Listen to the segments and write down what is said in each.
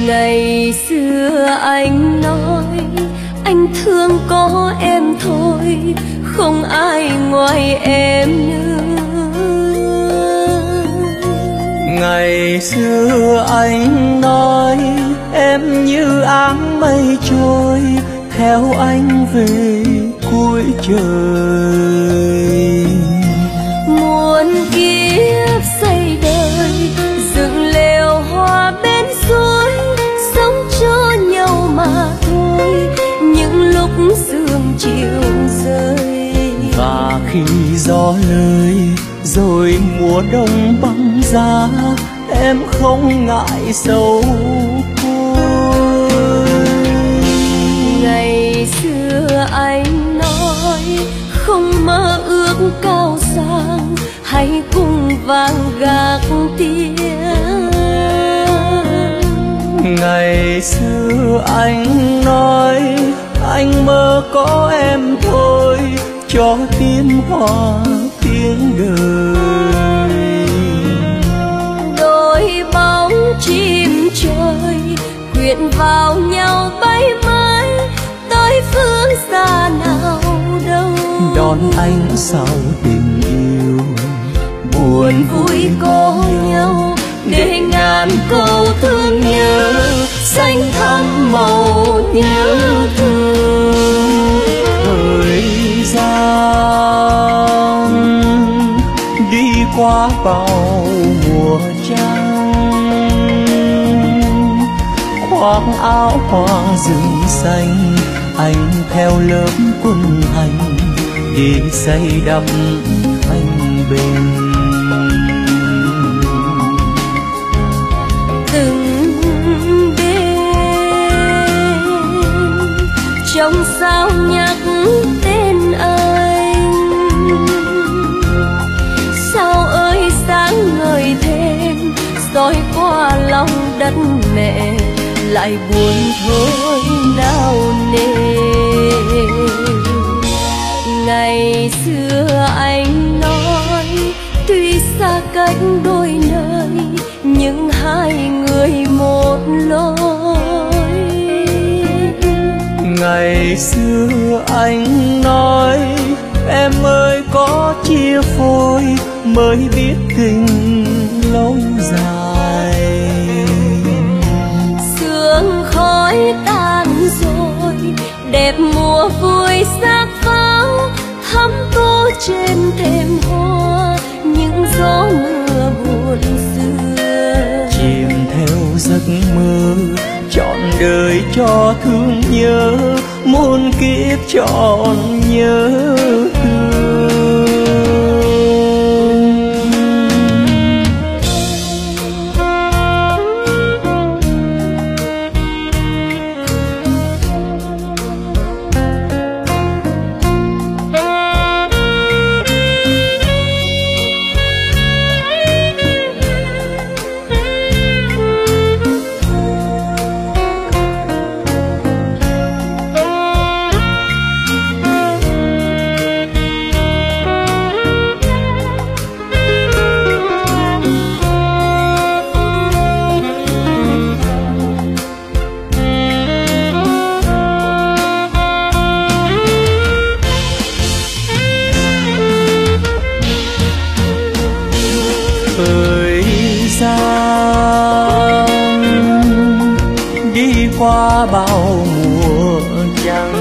Ngày xưa anh nói anh thương có em thôi, không ai ngoài em nữa. Ngày xưa anh nói em như áng mây trôi, theo anh về cuối trời. Muôn kiếp xây đời dựng lều hoa bên suối, sống cho nhau mà thôi, những lúc sương chiều rơi. Và khi gió lơi rồi mùa đông băng giá, em không ngại sầu côi. Ngày xưa anh nói không mơ ước cao sang, hãy cùng vàng gác tiếng. Ngày xưa anh nói anh mơ có em thôi, cho tiếng hoa tiếng đời. Đôi bóng chim trời quyện vào nhau bay mãi, tới phương xa nào đâu. Đón anh sau tình yêu buồn vui có nhau, để ngàn câu thương nhớ xanh thắm màu nhớ thương. thời gian đi qua bao mùa trăng, khoác áo hoa rừng xanh, anh theo lớp quân hành để xây đắp thanh bình. Từng đêm trong sao nhắc tên anh, sao ơi sáng ngời thêm soi qua lòng đất mẹ, lại buồn thôi nao nề. Ngày xưa anh nói tuy xa cách đôi nơi, nhưng hai người một lối. Ngày xưa anh nói em ơi có chia phôi mới biết tình lâu dài. Sương khói tan rồi đẹp mùa vui sắc pháo, thắm tô trên thềm hoa những gió mưa buồn xưa. Chìm theo giấc mơ trọn đời cho thương nhớ, muôn kiếp trọn nhớ thương. Thời gian đi qua bao mùa trăng,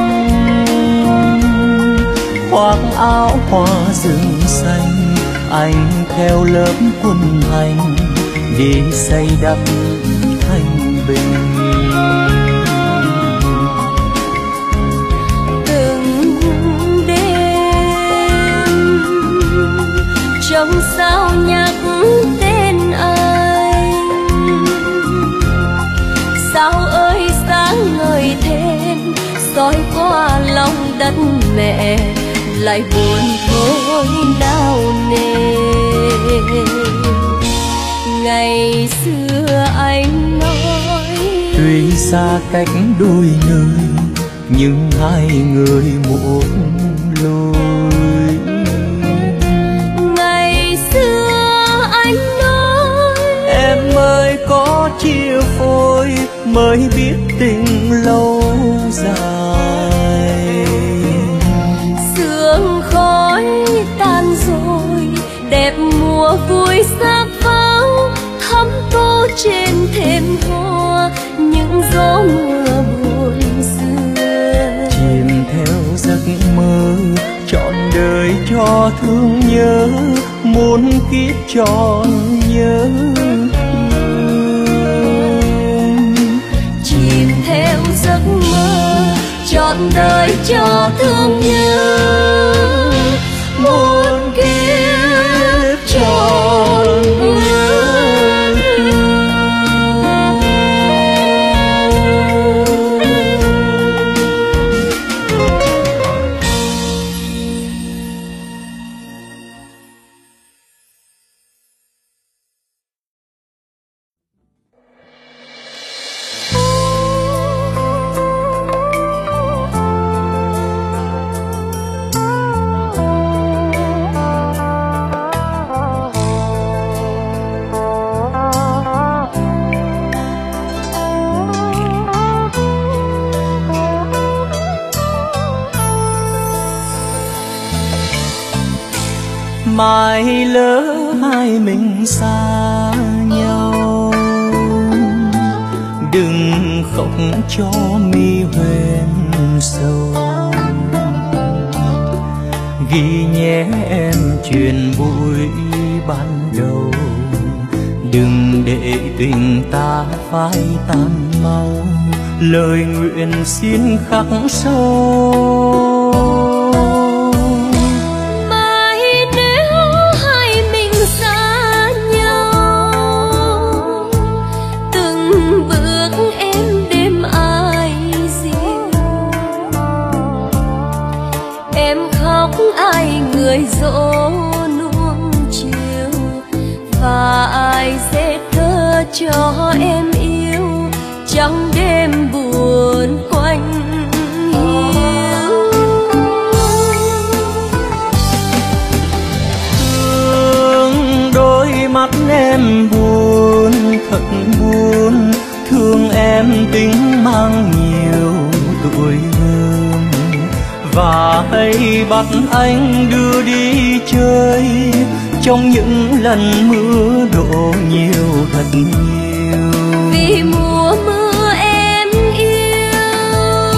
khoác áo hoa rừng xanh, anh theo lớp quân hành để xây đắp thanh bình. Từng đêm trong sao nhắc tên anh, sao ơi sáng ngời thêm soi qua lòng đất mẹ, lại buồn thôi nao nề. Ngày xưa anh nói tuy xa cách đôi nơi, nhưng hai người một lối. ngày xưa anh nói Em ơi có chia phôi mới biết tình lâu dài. Sương khói tan rồi, đẹp mùa vui xa vắng, thắm tô trên thềm hoa những gió mưa buồn xưa. Chìm theo giấc mơ trọn đời cho thương nhớ, muôn kiếp trọn nhớ. Chìm theo giấc mơ trọn đời cho thương nhớ, muôn kiếp trọn nhớ. Mai lỡ hai mình xa nhau, đừng khóc cho mi huyền sầu. Ghi nhé em chuyện vui ban đầu, đừng để tình ta phai tan mau. Lời nguyện xin khắc sâu. Người dỗ nuông chiều và ai sẽ thơ cho em yêu trong đêm buồn quanh hiu. Thương đôi mắt em buồn thật buồn, thương em tính mang nhiều tuổi hơn. Và hãy bắt anh đưa đi chơi trong những lần mưa đổ nhiều thật nhiều. Vì mùa mưa em yêu,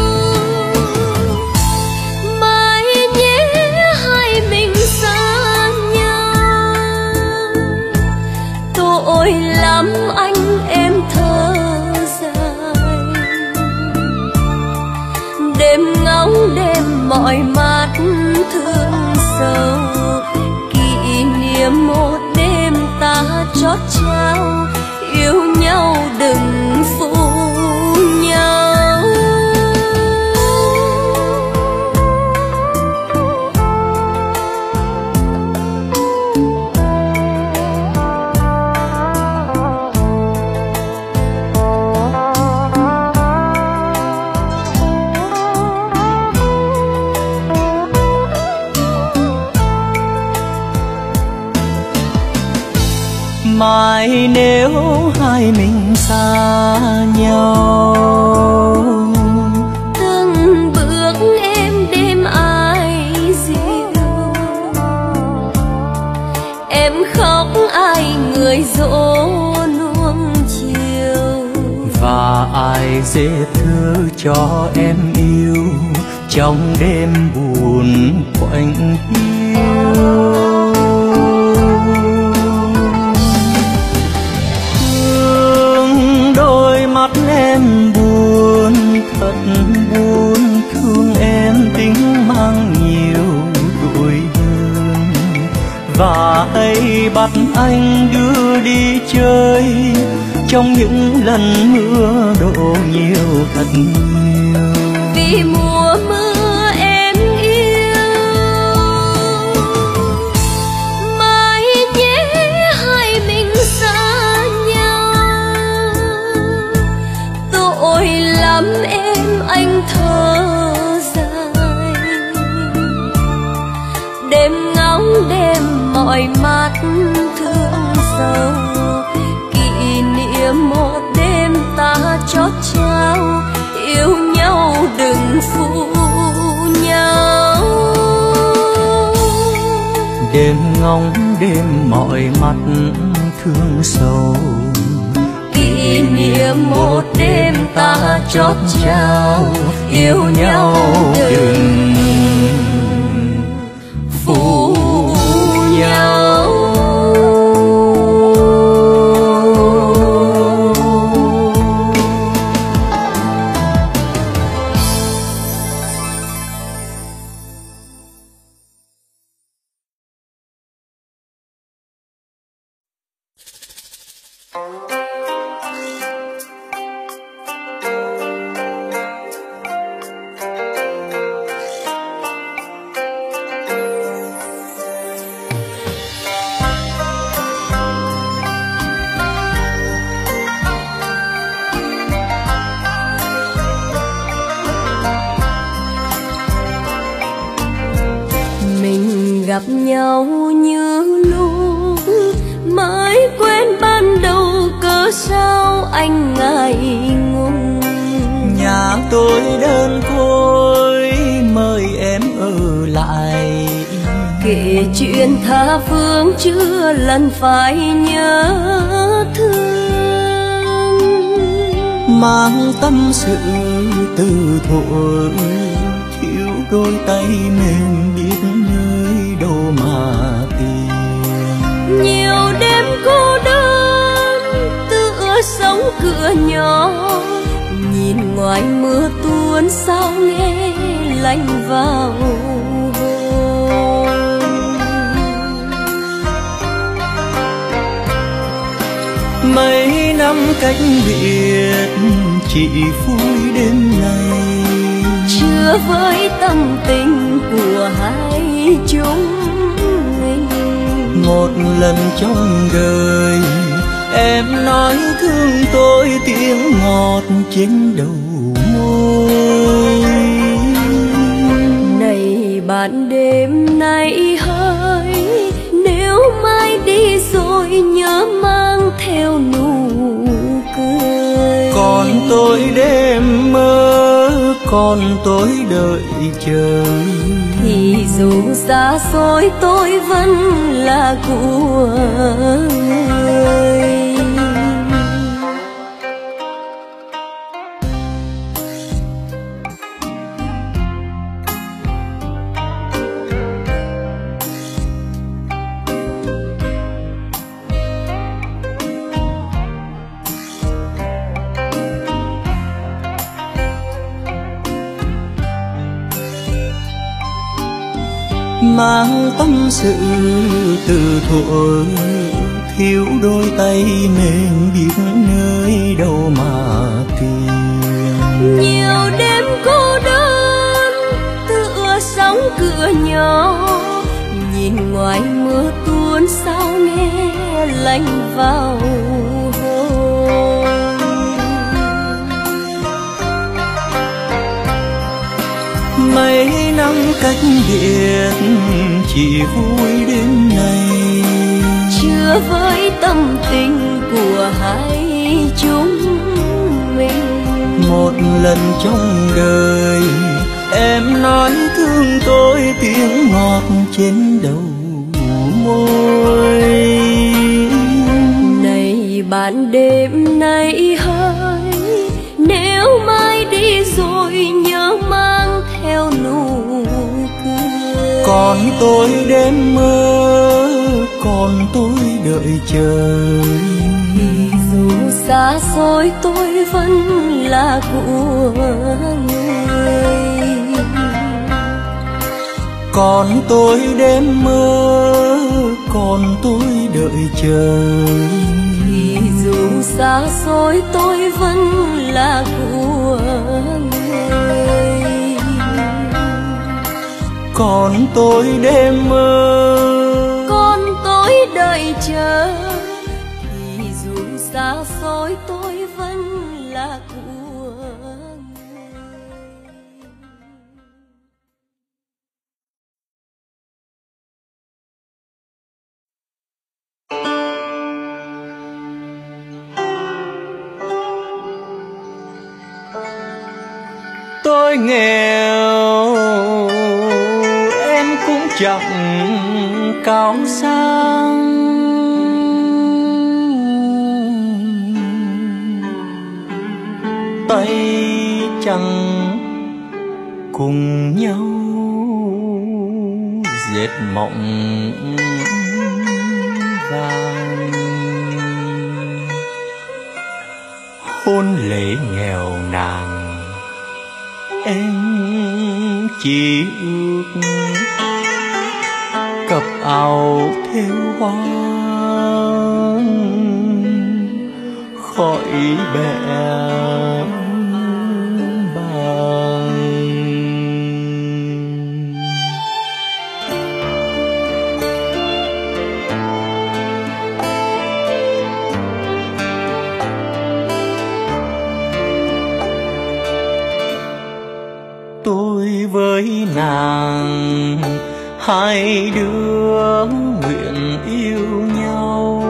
mai nhé hai mình xa nhau. Tội lắm anh em thơ dài, đêm ngóng đêm mỏi mắt thương sâu. Kỷ niệm một đêm ta chót trao, yêu nhau đừng phụ nhau. Mai nếu hai mình xa nhau, từng bước em đêm ai dịu. Em khóc ai người dỗ nuông chiều. và ai dễ thơ cho em yêu trong đêm buồn quạnh hiu. Mắt em buồn thật buồn, thương em tính mang nhiều tuổi hơn. Và hãy bắt anh đưa đi chơi trong những lần mưa đổ nhiều thật nhiều. Vì mùa mưa em yêu, mai nhé hai mình xa nhau. Tội lắm em anh thơ dài, đêm ngóng đêm mỏi mắt thương sâu. Kỷ niệm một ngóng đêm mọi mắt thương sầu. Kỷ niệm một đêm ta chót trao yêu nhau đừng phụ nhau. Gặp nhau như lúc mới quen ban đầu, cớ sao anh ngại ngùng. Nhà tôi đơn côi mời em ở lại, kể chuyện tha phương chưa lần phải nhớ thương. mang tâm sự từ thuở thiếu đôi tay mềm biết nơi đâu mà tìm. Nhiều đêm cô đơn tựa sống cửa nhỏ, nhìn ngoài mưa tuôn sao nghe lạnh vào hồn. Mấy năm cách biệt chỉ vui đêm này, chưa với tâm tình của hai chúng mình. Một lần trong đời em nói thương tôi tiếng ngọt trên đầu môi. Này bạn đêm nay hỡi, nếu mai đi rồi nhớ mang theo nụ cười. Còn tôi đêm mơ, còn tôi đợi chờ, thì dù xa xôi tôi vẫn là của người. mang tâm sự từ thuở thiếu đôi tay mềm biết nơi đâu mà tìm. Nhiều đêm cô đơn tựa sóng cửa nhỏ, nhìn ngoài mưa tuôn sao nghe lạnh vào hồn. Mấy năm cách biệt chỉ vui đêm này, chưa với tâm tình của hai chúng mình. Một lần trong đời em nói thương tôi tiếng ngọt trên đầu môi. Này bạn đêm nay hỡi, nếu mai đi rồi nhớ mang theo nụ cười. Còn tôi đêm mơ, còn tôi đợi chờ, thì dù xa xôi tôi vẫn là của người. còn tôi đêm mơ, còn tôi đợi chờ, thì dù xa xôi tôi vẫn là của người. còn tôi đêm mơ, Còn tôi đợi chờ, thì dù xa xôi tôi vẫn là của người. tôi nghèo em cũng chẳng cao sang tay trắng cùng nhau dệt mộng vàng. Hôn lễ nghèo nàn em chỉ ước cặp áo thêu hoa khỏi bẻ bàng. Tôi với nàng hai đứa nguyện yêu nhau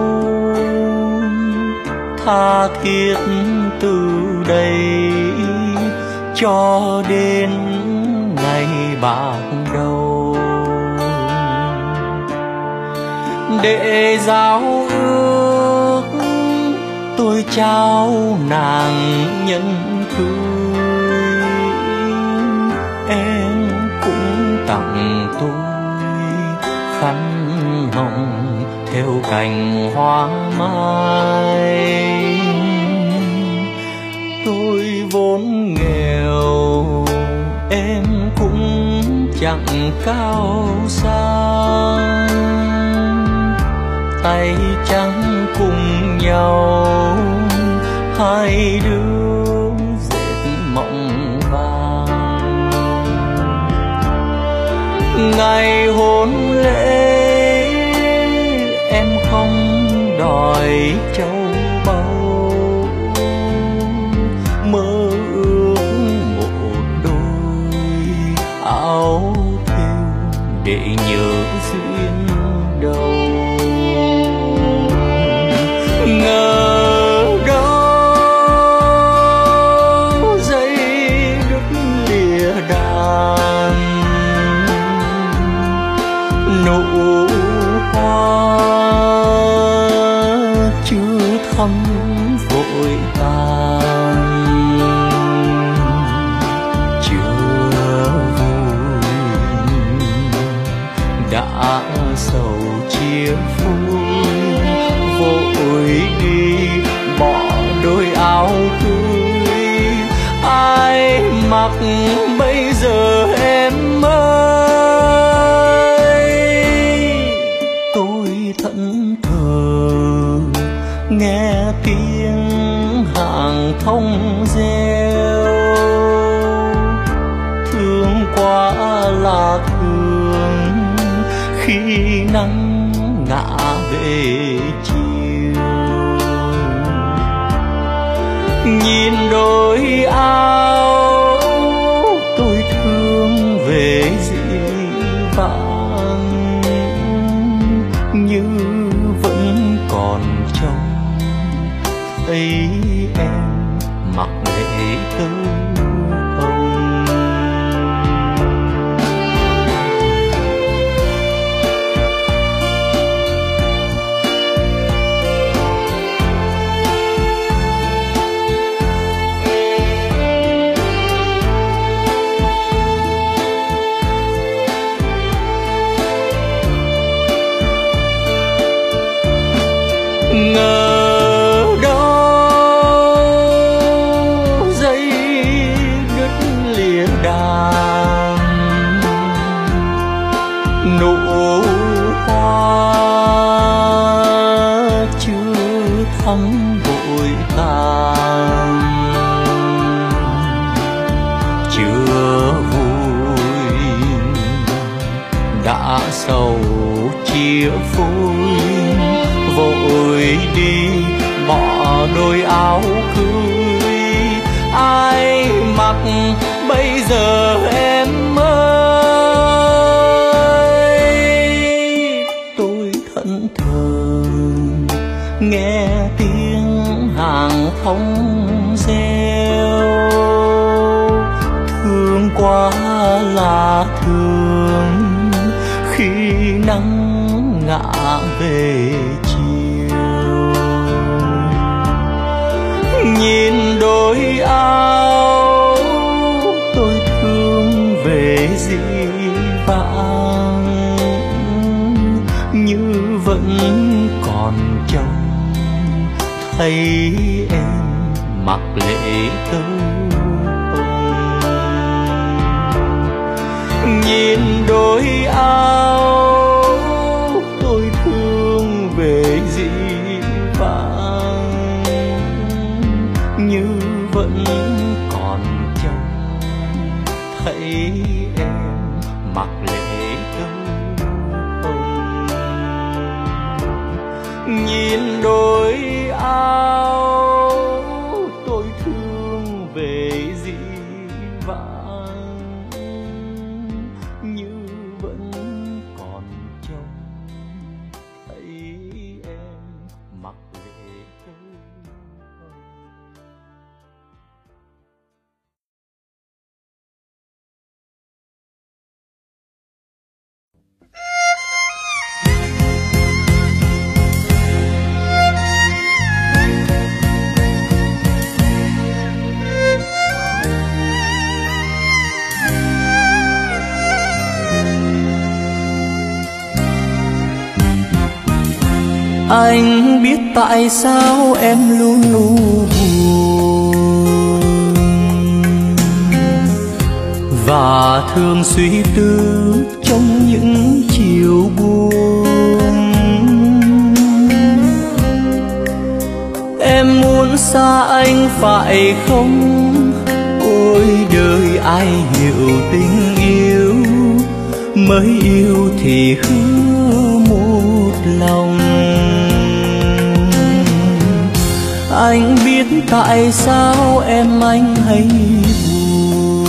tha thiết từ đây cho đến ngày bạc đầu, để giao ước tôi trao nàng nhân cưới. Em cũng tặng tôi khăn hồng theo cành hoa mai. Tôi vốn nghèo em cũng chẳng cao sang, tay trắng cùng nhau hai đứa dệt mộng vàng. Ngày hôn lễ em không đòi châu báu, mơ ước một đôi áo thêu để nhớ duyên đầu. Ngờ đâu dây đứt lìa đàn, nụ hoa chưa thắm vội tàn. Chưa vui đã sầu chia phôi, vội đi bỏ đôi áo cưới. Ai mặc bây giờ em ơi? Tôi thẫn thờ nghe tiếng hàng thông reo, thương quá là thương khi nắng ngã về chiều. Nhìn đôi áo tôi thương về dĩ vãng, như vẫn còn trông thấy em mặc lễ tơ hồng. Ngờ đâu dây đứt lìa đàn, nụ hoa chưa thắm vội tàn. Chưa vui đã sầu chia phôi, vội đi bỏ đôi áo cưới. Ai mặc bây giờ em ơi? Tôi thẫn thờ nghe tiếng hàng thông reo, thương quá là thương khi nắng nhìn đôi áo tôi thương về dĩ vãng, như vẫn còn trông thấy em mặc lễ tơ hồng. Nhìn đôi áo tôi thương về dĩ vãng, như vẫn còn trông thấy em mặc lễ tơ hồng. Nhìn đôi áo tôi thương về dĩ vãng, như vẫn còn trông thấy em mặc lễ tơ hồng. Anh biết tại sao em luôn buồn, và thường suy tư trong những chiều buồn. Em muốn xa anh phải không? Ôi đời ai hiểu tình yêu, mới yêu thì hứa một lòng. Anh biết tại sao em anh hay buồn,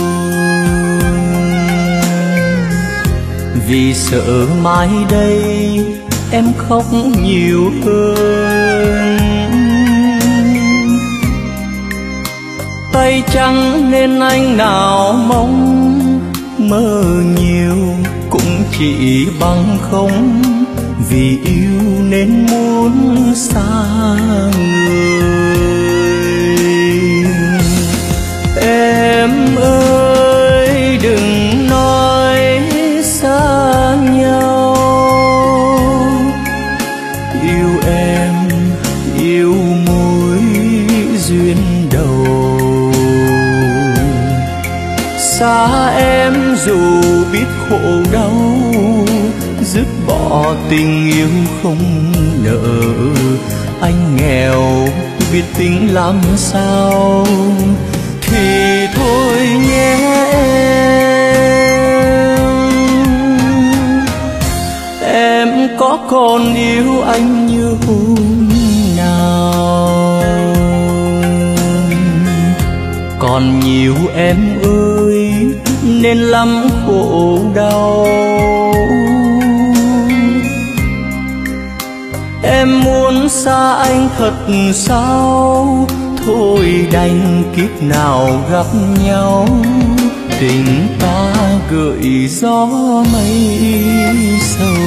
vì sợ mai đây em khóc nhiều hơn. Tay trắng nên anh nào mong mơ nhiều cũng chỉ bằng không, vì yêu nên muốn xa người. Em ơi đừng nói xa nhau, yêu em yêu mối duyên đầu. Xa em dù biết khổ đau, dứt bỏ tình yêu không nợ. Anh nghèo biết tính làm sao, thì thôi nhé em có còn yêu anh như hôm nào. Còn nhiều em ơi nên lắm khổ đau. Em muốn xa anh thật sao, thôi đành kiếp nào gặp nhau. Tình ta gợi gió mây sầu.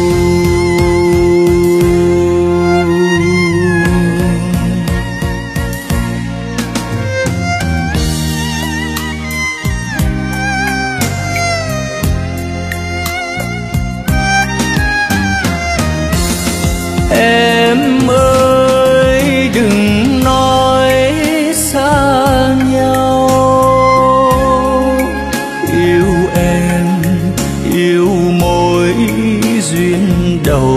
Em ơi đừng nói xa nhau, yêu em yêu mối duyên đầu.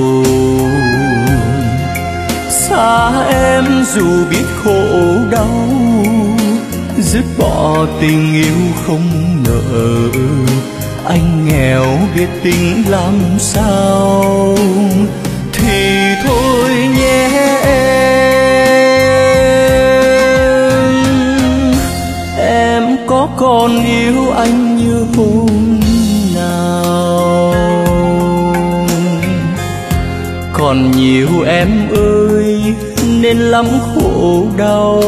Xa em dù biết khổ đau, dứt bỏ tình yêu không nợ. Anh nghèo biết tính làm sao, thì thôi nhé em có còn yêu anh như hôm nào. Còn nhiều em ơi nên lắm khổ đau.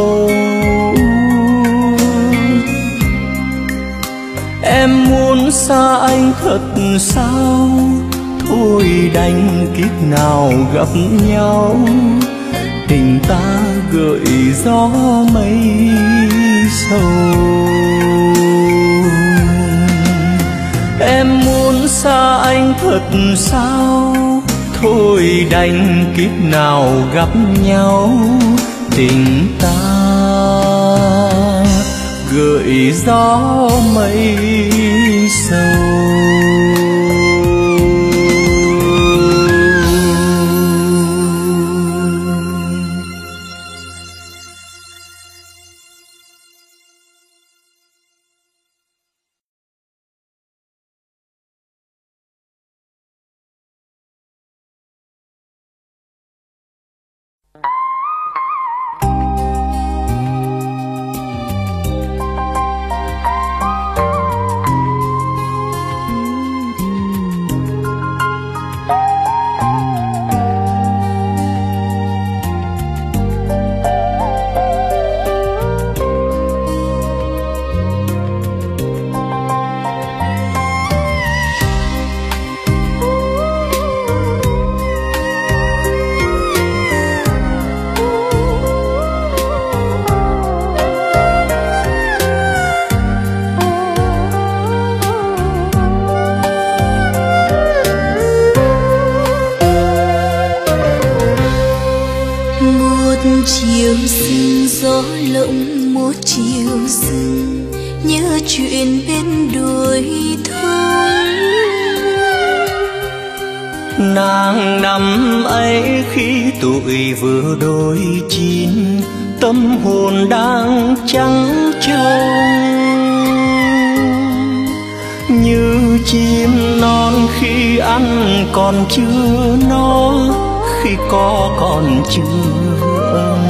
Em muốn xa anh thật sao, thôi đành kiếp nào gặp nhau. tình ta gợi gió mây sầu. Em muốn xa anh thật sao, thôi đành kiếp nào gặp nhau. Tình ta gợi gió mây sầu. Chiều sương gió lộng một chiều sương, nhớ chuyện bên đồi thôn. Nàng năm ấy khi tuổi vừa đôi chín, tâm hồn đang trắng trông. Như chim non khi ăn còn chưa no, khi có còn chưa ấm.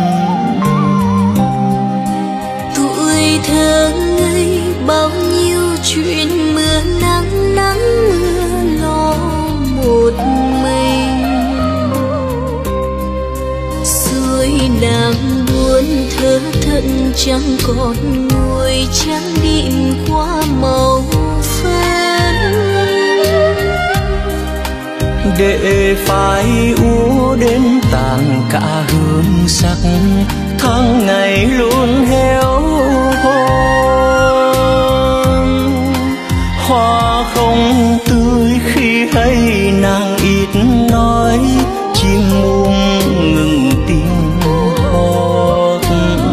Tuổi thơ ngây bao nhiêu chuyện mưa nắng nắng mưa lo một mình. Suối nàng buồn thơ thận chẳng còn ngồi trắng đêm qua màu phấn. Để phai úa đến tàn cả hương sắc, tháng ngày luôn héo hon. Hoa không tươi khi hay nàng ít nói, chim muông ngừng tiếng hót.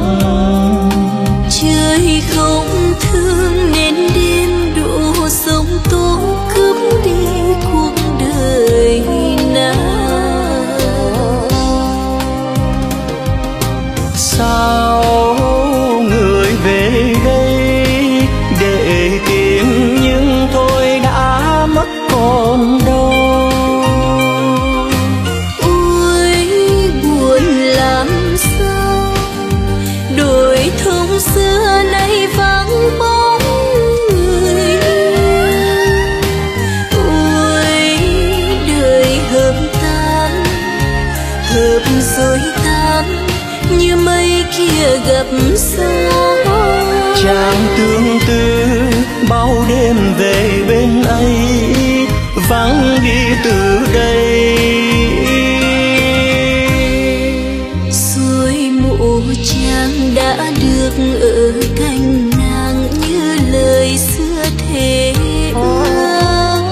Trời không thương nên đêm đủ sông tố cướp đi cuộc đời nàng. Sao người về đây để tìm, nhưng thôi đã mất còn đâu. Ôi buồn làm sao, đồi thông xưa nay vắng bóng người. Ôi đời hợp tan, hợp rồi tan như mây kia gặp gió. Chàng tương tư bao đêm về bên ấy, vắng đi từ đây. Suối mộ chàng đã được ở cạnh nàng như lời xưa thề ước.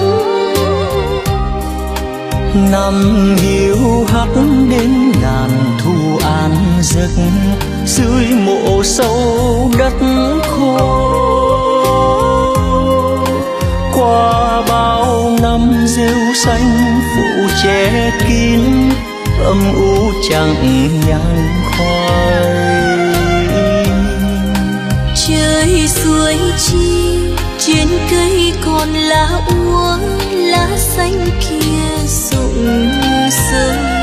Năm hiu hắt đến ngàn thu an giấc, dưới mộ sâu đất khô. Qua bao năm rêu xanh phủ che kín, âm u chẳng nhang khói. Trời suối chi trên cây còn lá úa, lá xanh kia rụng rơi.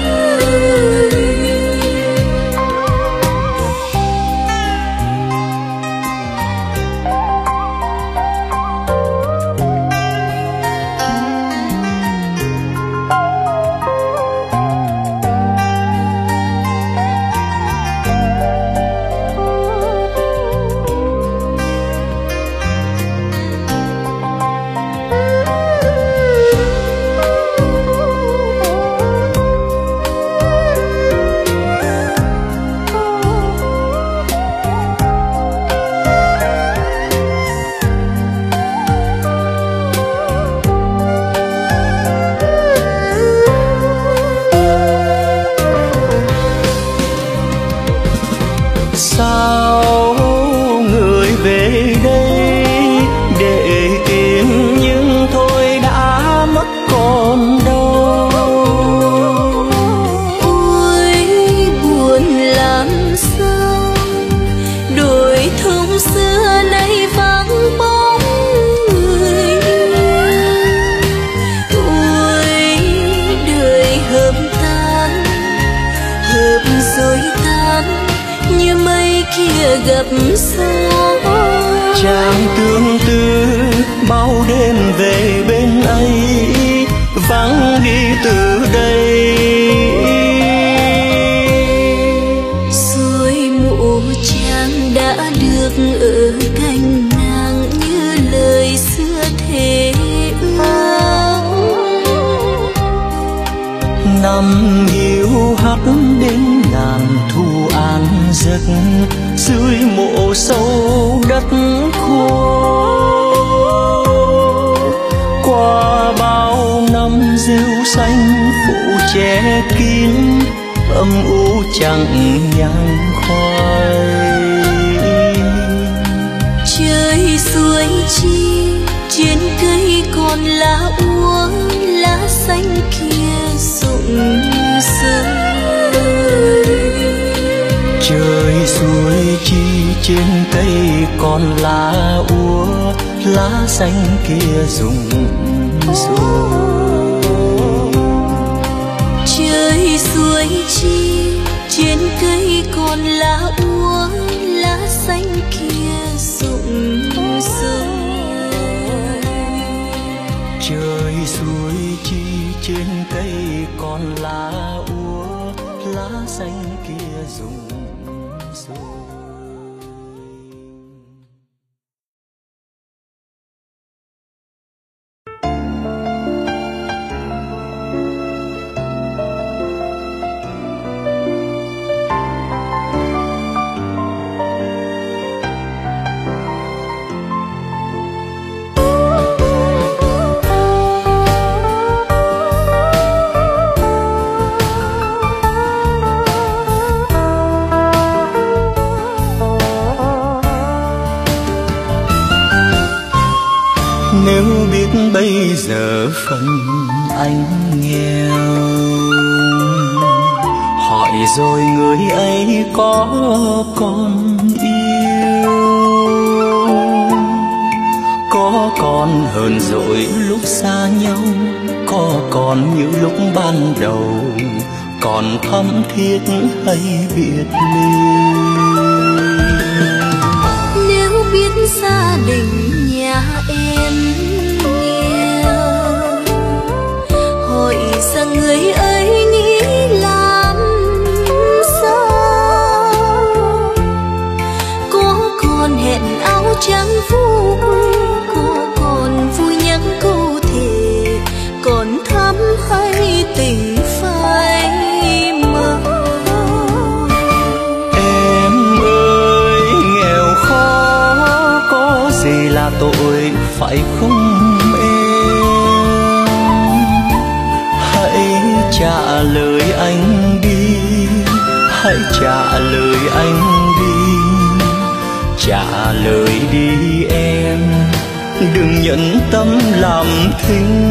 kia gặp gió. Chàng tương tư bao đêm về bên ấy, vắng đi từ đây. Rồi mộ chàng đã được ở cạnh nàng như lời xưa thề ước. Năm hiu hắt đến ngàn thu an giấc, dưới mộ sâu đất khô. Qua bao năm rêu xanh phủ che kín, âm u chẳng nhang khói. Trời suối chi trên cây còn lá úa, lá xanh kia rụng rơi. Trời suối chi trên cây còn lá úa, lá xanh kia rụng rơi. Trời suối chi trên cây còn lá úa, lá xanh kia rụng rơi. Trời suối chi trên cây còn lá úa, lá xanh kia rụng rơi. Nếu biết bây giờ phần anh nghèo, hỏi rồi người ấy có con yêu, có còn hơn rồi lúc xa nhau, có còn như lúc ban đầu, còn thắm thiết hay biệt ly. Nếu biết gia đình nhà em nghèo, hỏi rằng người ấy nghĩ làm sao, có còn hẹn áo trắng vui, có còn vui nhắc câu thề, còn thắm hay tình phai mờ. Em ơi nghèo khó có gì là tội phải không em? Hãy trả lời anh đi, hãy trả lời anh đi, trả lời đi em, đừng nhẫn tâm làm thinh.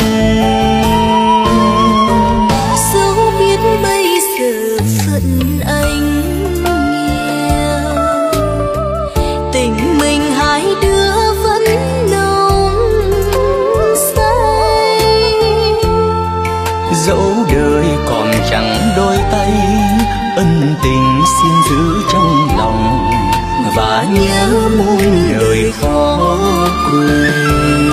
Dẫu biết bây giờ phận anh nghèo, tình mình hai đứa vẫn nồng say. Dẫu đời còn chẳng đôi tay, ân tình xin giữ trong lòng, và nhớ muôn đời khó quên.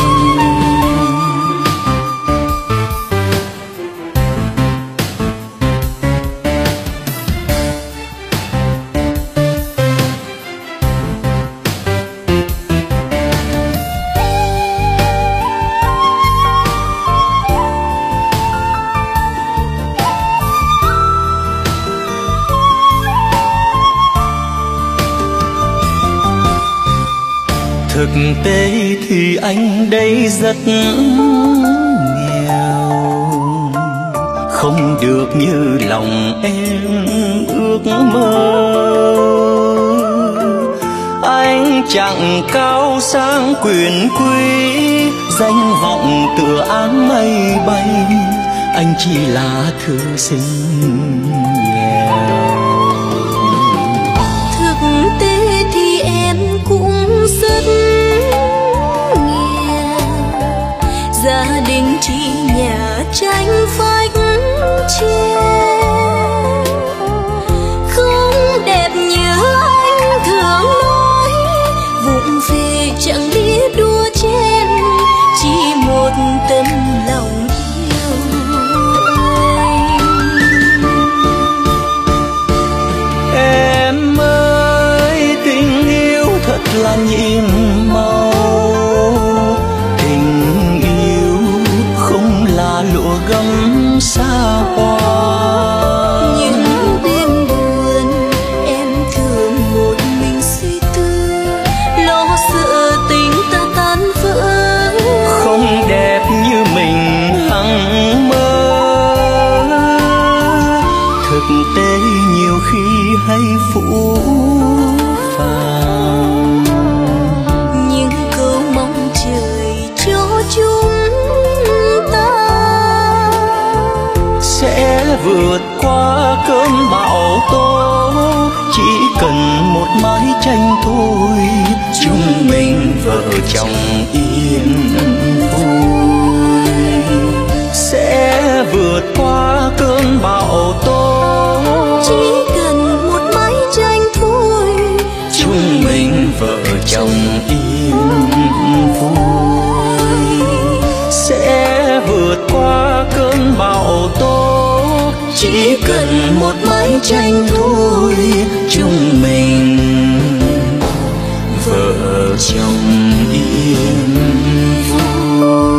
Thực tế thì anh đây rất nghèo, không được như lòng em ước mơ. Anh chẳng cao sang quyền quý, danh vọng tựa áng mây bay, anh chỉ là thư sinh nghèo. Thực tế thì em cũng rất nghèo, gia đình chỉ nhà tranh vách tre, không đẹp như là nhiệm màu. Tình yêu không là lụa gấm xa hoa. Những đêm buồn em thường một mình suy tư, lo sợ tình ta tan vỡ. Không đẹp như mình hằng mơ, thực tế nhiều khi hay phũ phàng. Những câu mong trời cho chúng ta sẽ vượt qua cơn bão tố, chỉ cần một mái tranh thôi, chúng mình vợ chồng yên vui. Sẽ vượt qua cơn bão tố, chỉ cần một mái tranh thôi, chúng mình vợ chồng yên vui. Sẽ vượt qua cơn bão tố, chỉ cần một mái tranh thôi, chúng mình vợ chồng yên vui.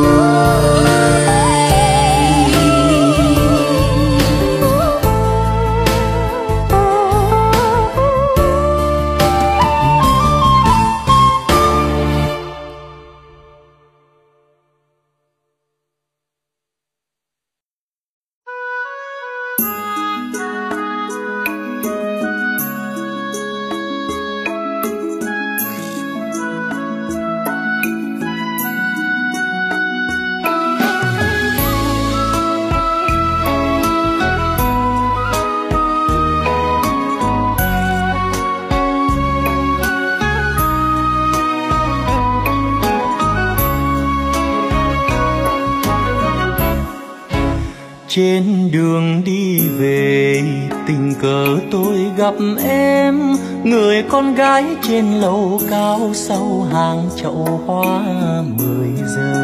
Trên đường đi về tình cờ tôi gặp em, người con gái trên lầu cao sau hàng chậu hoa 10 giờ.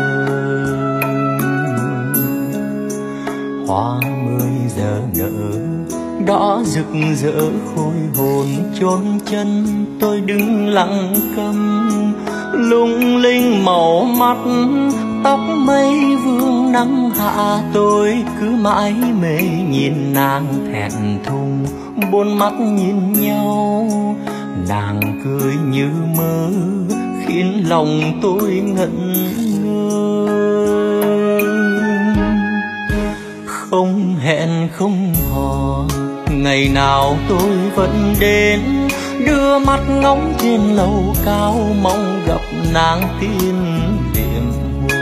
Hoa 10 giờ nở đỏ rực rỡ khôi hồn chốn chân, tôi đứng lặng câm lung linh màu mắt. Tóc mây vương nắng hạ, tôi cứ mãi mê nhìn nàng thẹn thùng, bốn mắt nhìn nhau. Nàng cười như mơ khiến lòng tôi ngẩn ngơ. Không hẹn không hò, ngày nào tôi vẫn đến, đưa mắt ngóng trên lầu cao mong gặp nàng tiên liệm.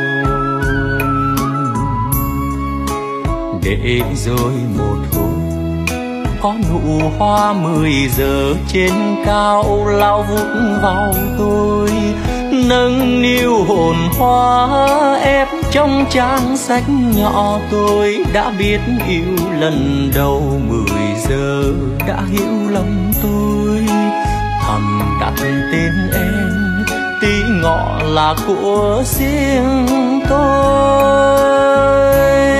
Để rồi một hôm có nụ hoa 10 giờ trên cao lao vút vào tôi, nâng niu hồn hoa ép trong trang sách nhỏ. Tôi đã biết yêu lần đầu 10 giờ đã hiểu lòng tôi, thầm đặt tên em tí ngọ là của riêng tôi.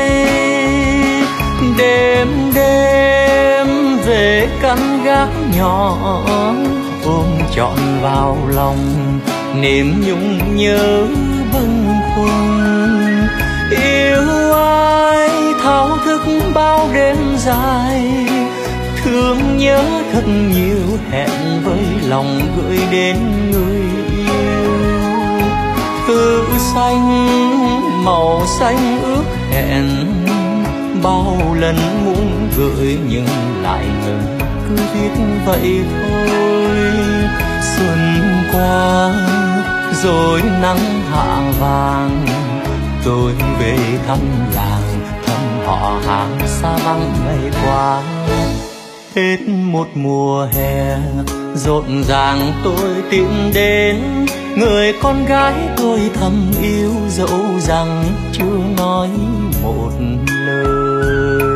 Đêm đêm về căn gác nhỏ, ôm trọn vào lòng niềm nhung nhớ bâng khuâng. Yêu ai thao thức bao đêm dài, thương nhớ thật nhiều hẹn với lòng gửi đến người yêu. Thư xanh màu xanh ước hẹn, bao lần muốn gửi nhưng lại ngừng, cứ viết vậy thôi. Xuân qua rồi nắng hạ vàng, tôi về thăm làng thăm họ hàng xa vắng ngày qua. Hết một mùa hè rộn ràng tôi tìm đến, người con gái tôi thầm yêu dẫu rằng chưa nói một lời.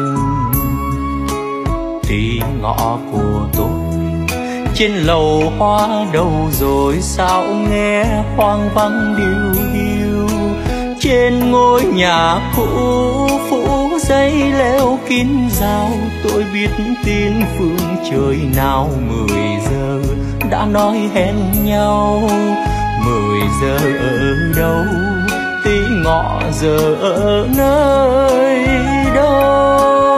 Tí ngọ của tôi trên lầu hoa đâu rồi, sao nghe hoang vắng điêu hiu. Trên ngôi nhà cũ phủ giấy leo kín rào, tôi biết tin phương trời nào 10 giờ đã nói hẹn nhau. 10 giờ ở đâu, tí ngọ giờ ở nơi đâu.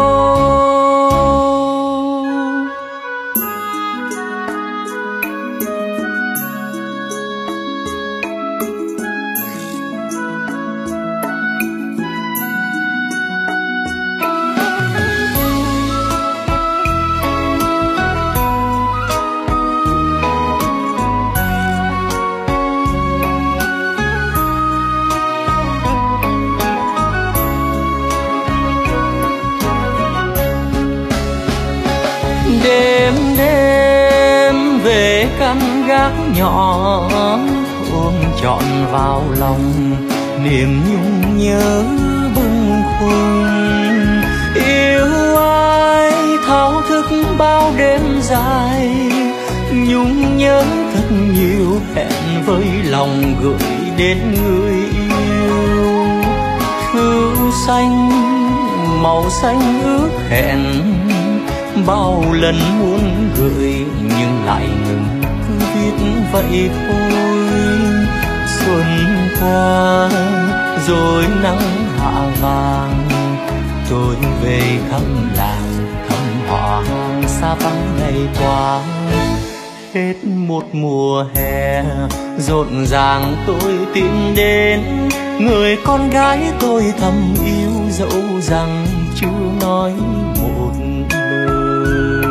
Đêm đêm về căn gác nhỏ, ôm trọn vào lòng niềm nhung nhớ bâng khuâng. Yêu ai thao thức bao đêm dài, nhung nhớ thật nhiều hẹn với lòng gửi đến người yêu. Thư xanh màu xanh ước hẹn, bao lần muốn gửi nhưng lại ngừng cứ viết vậy thôi. Xuân qua rồi nắng hạ vàng, tôi về thăm làng thăm họ hàng xa vắng ngày qua. Hết một mùa hè rộn ràng tôi tìm đến người con gái tôi thầm yêu, dẫu rằng chưa nói một lời.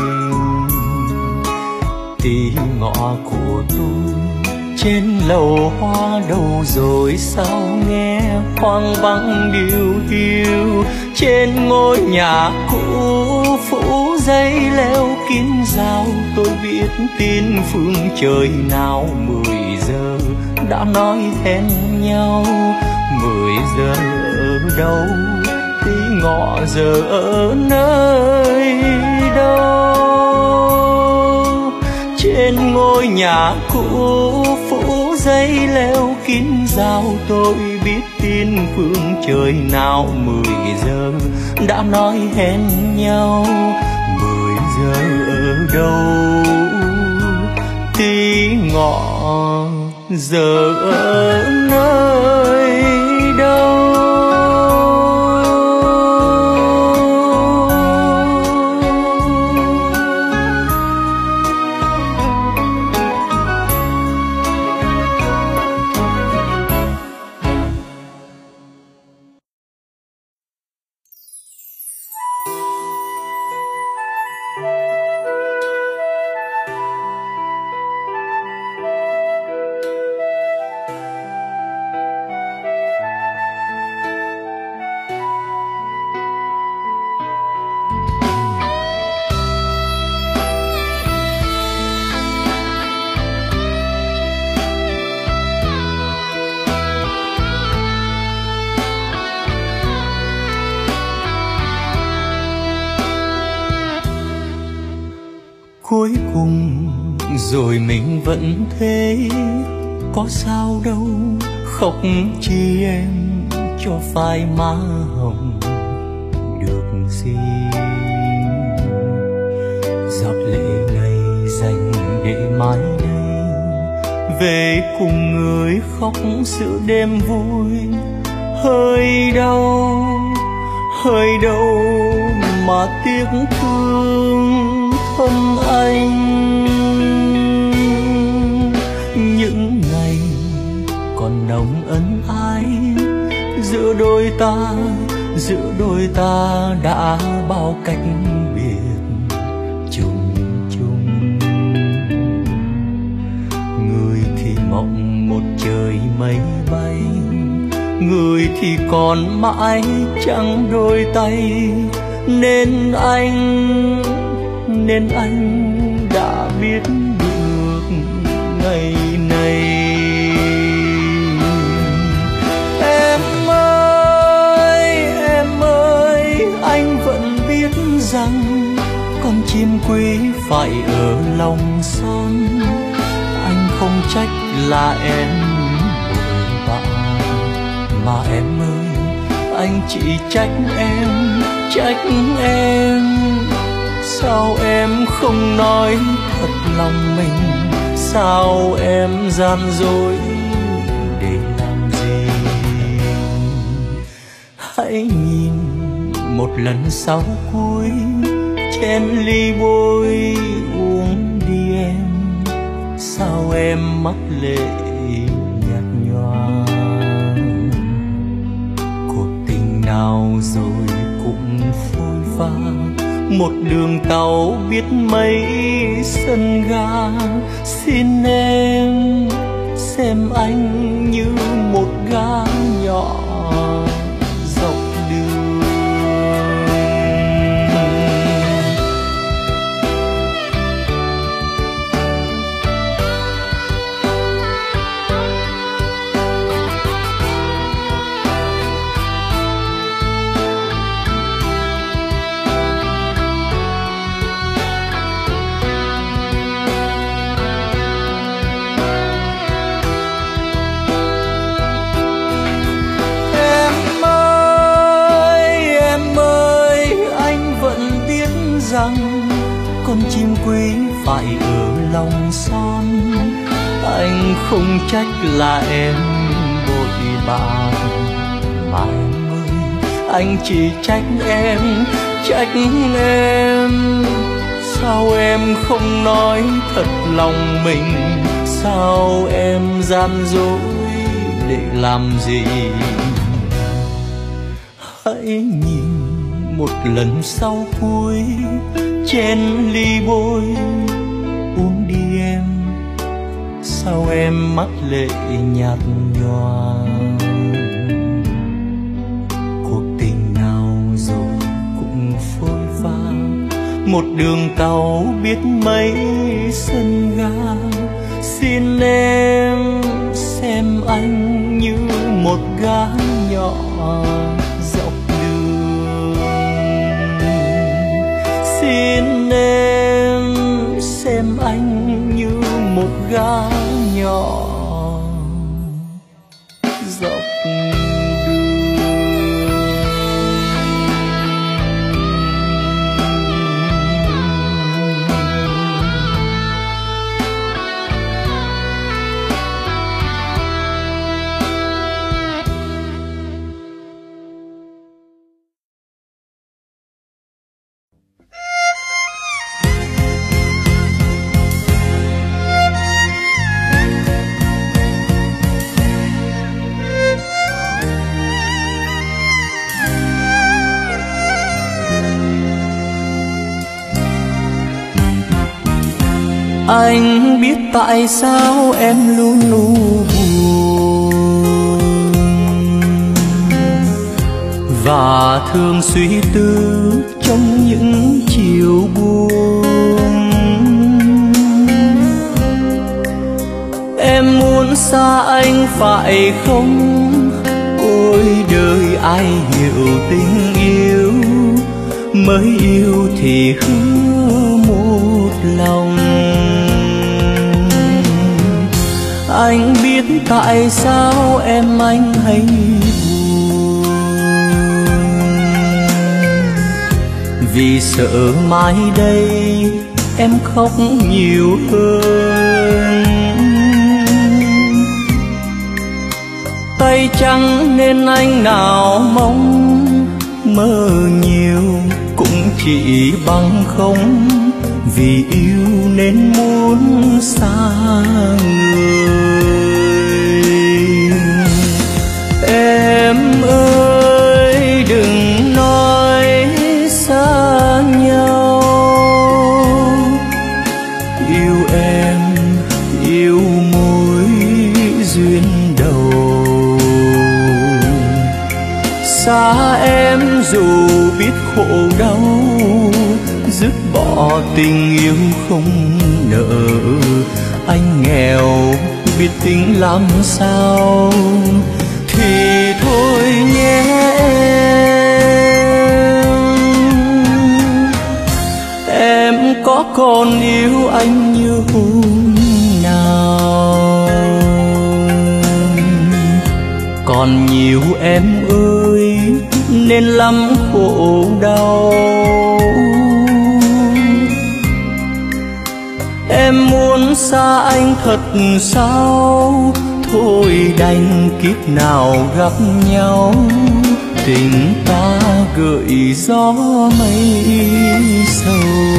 Tí ngọ của tôi trên lầu hoa đâu rồi sao nghe hoang vắng điêu hiu. Trên ngôi nhà cũ phủ dây leo kín rào, tôi viết tin phương trời nào. 10 giờ đã nói hẹn nhau, 10 giờ ở đâu, tí ngọ giờ ở nơi đâu. Trên ngôi nhà cũ phủ dây leo kín rào, tôi biết tin phương trời nào. 10 giờ đã nói hẹn nhau, 10 giờ ở đâu, tí ngọ giờ ở nơi đâu. Cuối cùng rồi mình vẫn thế, có sao đâu khóc chi em cho phai má hồng được gì. Giọt lệ ngày dành để mãi đây về cùng người khóc giữa đêm vui. Hơi đau mà tiếc thương thân anh. Những ngày còn nồng ân ái giữa đôi ta đã bao cách biệt chung chung. Người thì mộng một trời mây bay, người thì còn mãi chẳng đôi tay. Nên anh đã biết được ngày này. Em ơi, anh vẫn biết rằng con chim quý phải ở lòng son. Anh không trách là em vội vã, mà em ơi, anh chỉ trách em sao em không nói thật lòng mình, sao em gian dối để làm gì? Hãy nhìn một lần sau cuối, chén ly bôi uống đi em, sao em mắt lệ nhạt nhòa? Cuộc tình nào rồi cũng phôi pha, một đường tàu biết mấy sân ga. Xin em xem anh như một gã nhỏ dọc đường. Con chim quý phải ở lòng son, anh không trách là em bội bạc, mà em ơi anh chỉ trách em, trách em. Sao em không nói thật lòng mình, sao em gian dối để làm gì? Hãy nhìn một lần sau cuối, chén ly bôi uống đi em, sao em mắt lệ nhạt nhòa? Cuộc tình nào rồi cũng phôi pha, một đường tàu biết mấy sân ga. Xin em xem anh như một gã nhỏ dọc đường. Xin em xem anh như một gã nhỏ dọc đường. Anh biết tại sao em luôn lu buồn và thường suy tư trong những chiều buồn. Em muốn xa anh phải không? Ôi đời ai hiểu tình yêu, mới yêu thì hứa một lòng. Anh biết tại sao em anh hay buồn, vì sợ mai đây em khóc nhiều hơn. Tay trắng nên anh nào mong mơ nhiều, cũng chỉ bằng không, vì yêu nên muốn xa người. Em ơi đừng nói xa nhau, yêu em yêu mối duyên đầu. Xa em dù biết khổ đau, dứt bỏ tình yêu không nợ. Anh nghèo biết tính làm sao, thì thôi nhé em có còn yêu anh như hôm nào? Còn nhiều em ơi nên lắm khổ đau, Em muốn xa anh thật sao, thôi đành kiếp nào gặp nhau. Tình ta gợi gió mây sầu.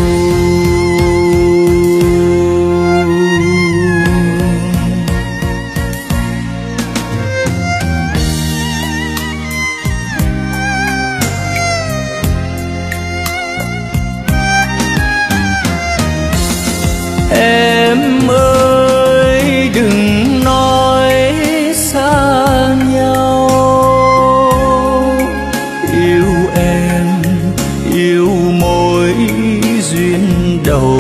Em ơi đừng nói xa nhau, yêu em yêu mối duyên đầu.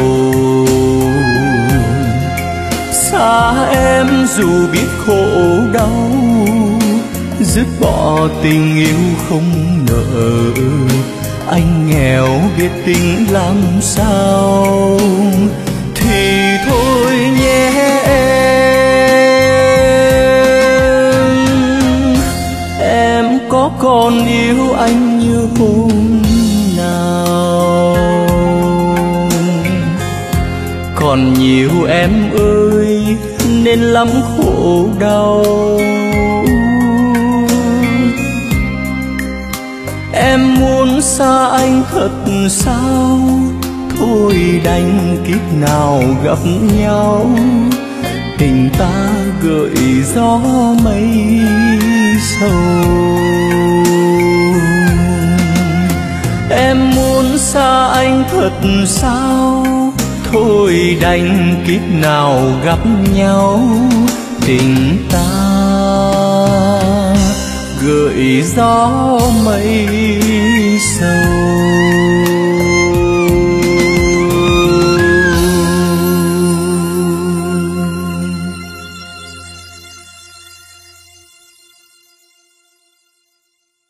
Xa em dù biết khổ đau, dứt bỏ tình yêu không nợ. Anh nghèo biết tình làm sao, thì thôi nhé em có còn yêu anh như hôm nào. Còn nhiều em ơi nên lắm khổ đau. Em muốn xa anh thật sao, thôi đành kiếp nào gặp nhau. Tình ta gợi gió mây sầu. Em muốn xa anh thật sao, thôi đành kiếp nào gặp nhau. Tình ta gợi gió mây sầu.